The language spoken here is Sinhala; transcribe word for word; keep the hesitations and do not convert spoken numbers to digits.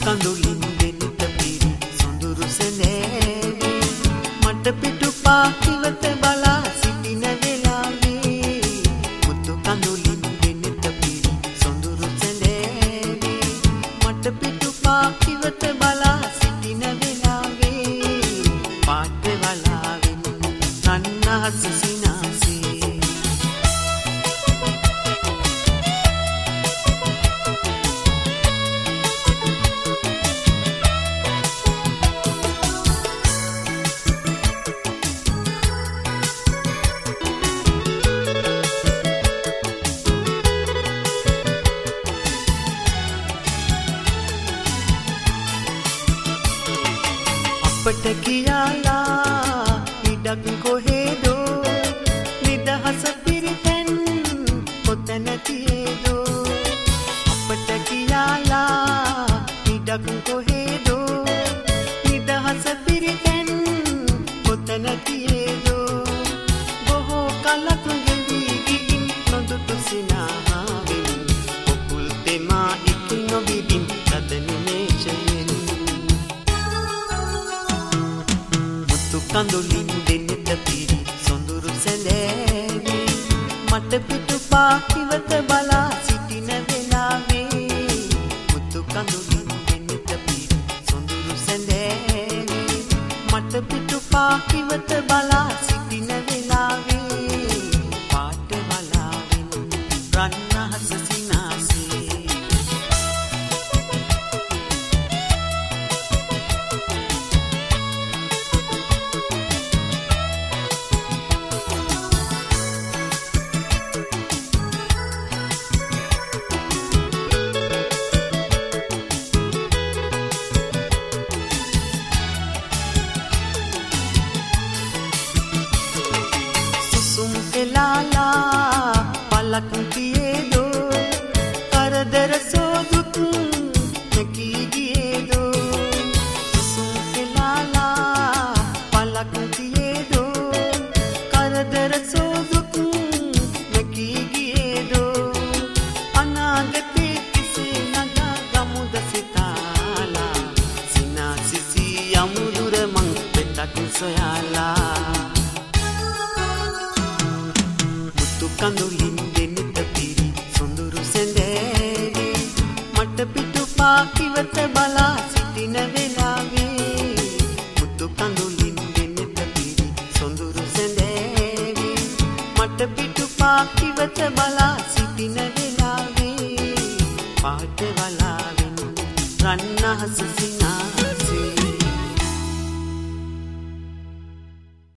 කඳුලින් දෙනිත පිරි සොඳුරු සැඳෑවේ මට පිටුපා ඉවත බලා සිටින වෙලාවේ මුතු කඳුලින් දෙනිත පිරි සොඳුරු සැඳෑවේ මට පිටුපා ඉවත බලා සිටින වෙලාවේ පාට වලාවෙන් නන්නහස සිනාසේ අපට කියාලා ඉඩක් කොහෙදෝ නිදහස පිරිතැන් කොතැන තියේදෝ අපට කියාලා ඉඩක් කොහෙදෝ නිදහස පිරිතැන් කොතැන තියේදෝ බොහෝ කලක් ගෙවි ගිහින් නොදුටු සිනාවෙන් පොකුල් තෙමා ඉති නොබිදින් තද නිමේෂයෙන් කඳුලින් දෙනෙත පිරි සොඳුරු සැඳෑවේ මට පිටුපා ඉවත බලා සිටින වෙලාවේ මුතු කඳුලින් දෙනෙත පිරි සොඳුරු සැඳෑවේ මට පිටුපා ඉවත බලා සිටින වෙලාවේ පාට වලාවෙන් රන්නහස සිනාසේ එලාලා පලක් තියේදෝ කරදර සෝදුත් නැකී ගියේදෝ සුසුම් එලාලා පලක් තියේදෝ කරදර සෝදුත් නැකී ගියේදෝ අනාගතේ කිසේ නගා ගමුද සිතාලා සිනාසිසි යමුදුර මං පෙතක් සොයාලා කඳුලින් දෙනිත පිරි සොඳුරු සැඳෑවේ මට පිටුපා ඉවත බලා සිටින වෙලාවේ මුතු කඳුලින් දෙනිත පිරි සොඳුරු සැඳෑවේ මට පිටුපා ඉවත බලා සිටින වෙලාවේ පාට වලාවෙන් රන්නහස සිනා